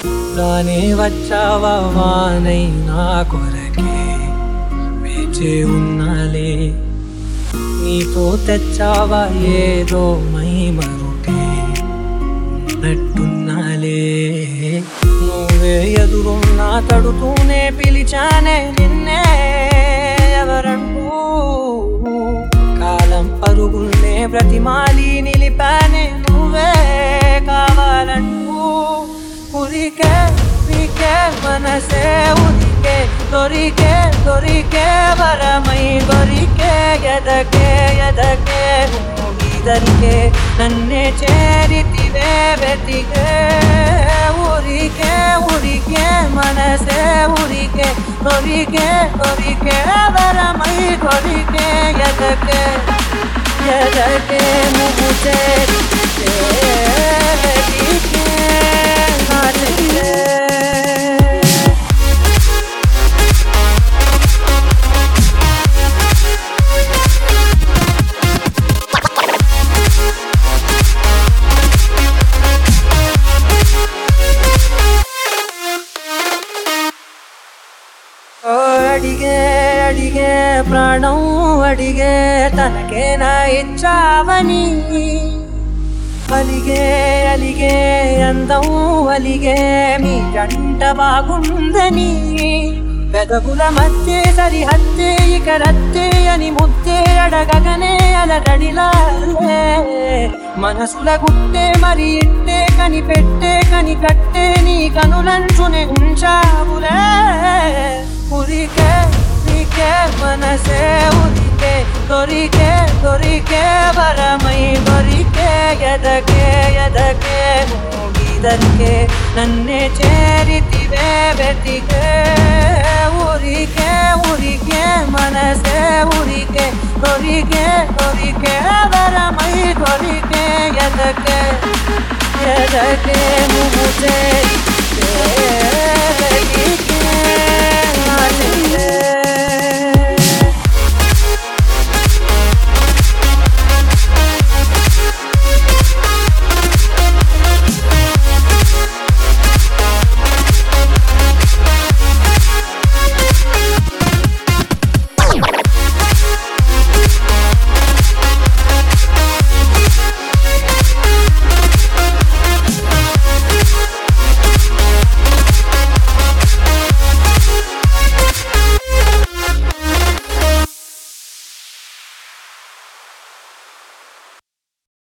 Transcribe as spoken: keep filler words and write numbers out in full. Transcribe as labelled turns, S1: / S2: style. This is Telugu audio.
S1: రానే వచ్చావా వానై నా కొరకే వేచే ఉన్నాలే నీతో తెచ్చావా ఏదో మై మరుటే ఉన్నట్టున్నాలే నువ్వే ఎదురున్నా తడుతూనే పిలిచానే నిన్నే ఎవరంటూ కాలం పరుగుల్నే బ్రతిమాలి నిలిపానే నువ్వే కావాలంటూ ఉరికే ఉరికే మనసే ఉరికే దొరికే దొరికే వరమై దొరికే ఎదకే ఎదకే దరికే నన్నే చేరితివే వెతికే ఊరికే ఊరికే మనసే ఊరికే దొరికే దొరికే వరమై దొరికే ఎదకే ఎదకే నువ్వు చేరితివే వెతికే నాటికే అడిగే అడిగే ప్రాణం అడిగే తనకేనా ఇచ్చావని అలిగే అలిగే అందం అలిగే మీ జంట బాగుందని పెదవుల మధ్య సరిహద్దే ఇక రద్దే అని ముద్దే అడగగనే అలరడిలాలే మనసుల గుట్టే మరి ఇట్టే కని పెట్టే కని కట్టే నీ కనులంచునే ఉంచావులే ఉరికే ఉరికే మనసే ఉరికే దొరికే దొరికే వరమై దొరికే ఎదకే ఎదకే మూగిదరికే నన్నే చేరితివే వెతికే ఉరికే ఉరికే మనసే ఉరికే దొరికే దొరికే వరమై దొరికే ఎదకే ఎదకే నువ్వు చేరితివే వెతికే నాటికే